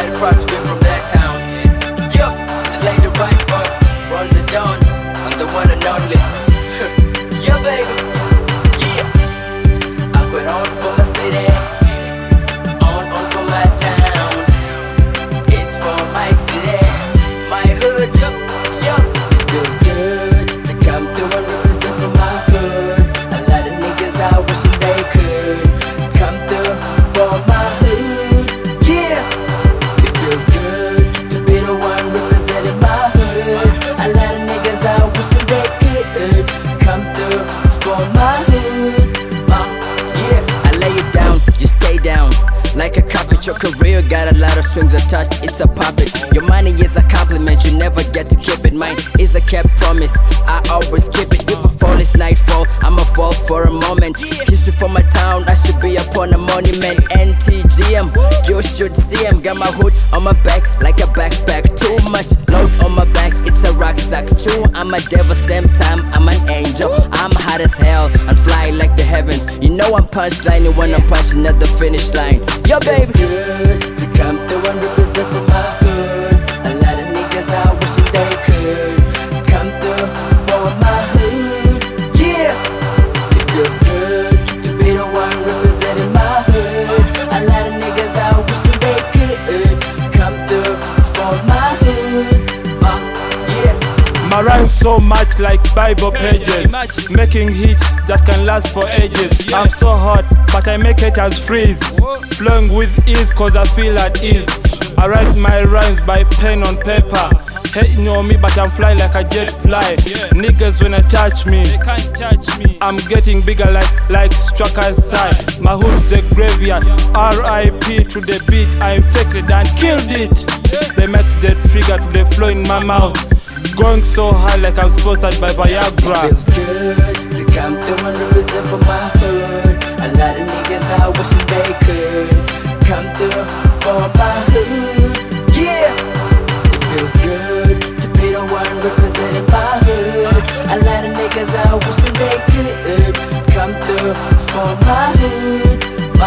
very proud to be from that town. Yo, the lady right boy, run the dawn, I'm the one and only. Yo baby, yeah, I put on for my city, on for my town. It's for my city, my hood. Yo, it feels good to come through and represent for my hood. A lot of niggas I wish they could come through for my hood. Yeah, it feels good to be the one representing my hood. A lot of niggas I wish they could come through for my hood. Yeah, I lay it down, you stay down. Like a carpet, your career got a lot of strings attached, it's a puppet. Your money is a compliment, you never get to keep it. Mine is a kept promise, I always keep it. Even before it's nightfall, I'ma fall for a moment. Kiss you from my town, I should be upon a monument. NTGM, you should see him. Got my hood on my back like a backpack. Too much load on my back, it's a rucksack. True, I'm a devil, same time I'm an angel. I'm hot as hell and fly like the heavens. You know I'm punchlining when I'm punching at the finish line. Yo baby, it's good to come through and represent for my hood. A lot of niggas I wish they could come through for my hood. Yeah, it feels good to be the one representing my hood. A lot of niggas I wish they could come through for my hood. Yeah. My rhymes so much like Bible pages, making hits that can last for ages. I'm so hot, but I make it as freeze, flowing with ease cause I feel at ease. I write my rhymes by pen on paper. Hating on me, but I'm fly like a jet fly. Niggas when I touch me, they can't touch me. I'm getting bigger like Strucker thigh. My hood's a graveyard. R.I.P. to the beat. I infected and killed it. They max that figure to the flow in my mouth. Going so high like I'm sponsored by Viagra. It feels good to come through and represent for my hood. A lot of niggas I wish they could come through for my hood. Yeah, it feels good to be the one representing my hood. A lot of niggas I wish they could come through for my hood.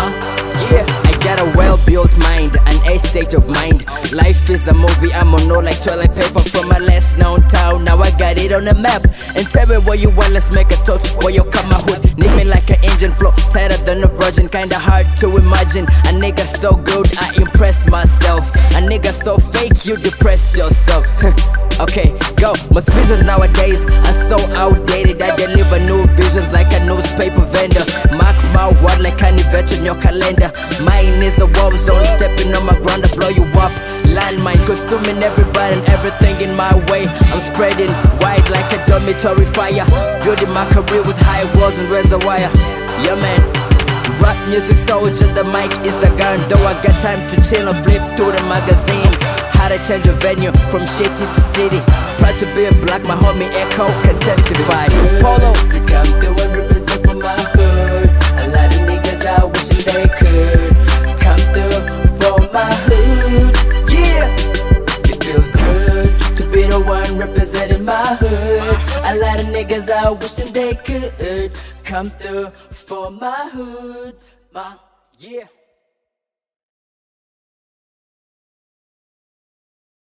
Yeah, I got a well-built mind, an A state of mind. Life is a movie, I'm on no like toilet paper from my last known town. Now I got it on the map. And tell me where you want, let's make a toast. Where you come my hood, need me like an engine flow, tighter than a virgin, kinda hard to imagine. A nigga so good, I impress myself. A nigga so fake, you depress yourself. Okay, go. Most visions nowadays are so outdated. I deliver new visions like a newspaper vendor. Mark my word like an event in your calendar. Mine is a war zone, stepping on my ground to blow you up. Landmine consuming everybody and everything in my way. I'm spreading wide like a dormitory fire, building my career with high walls and reservoir. Yeah man, rap music soldier, the mic is the gun. Though I got time to chill and flip through the magazine. How to change a venue from shitty to city. Proud to be a black, my homie Echo can testify. Polo to come through and represent for my hood. A lot of niggas I wish they could come through for my hood. Yeah, it feels good to be the one representing my hood. A lot of niggas I wish they could come through for my hood. Yeah.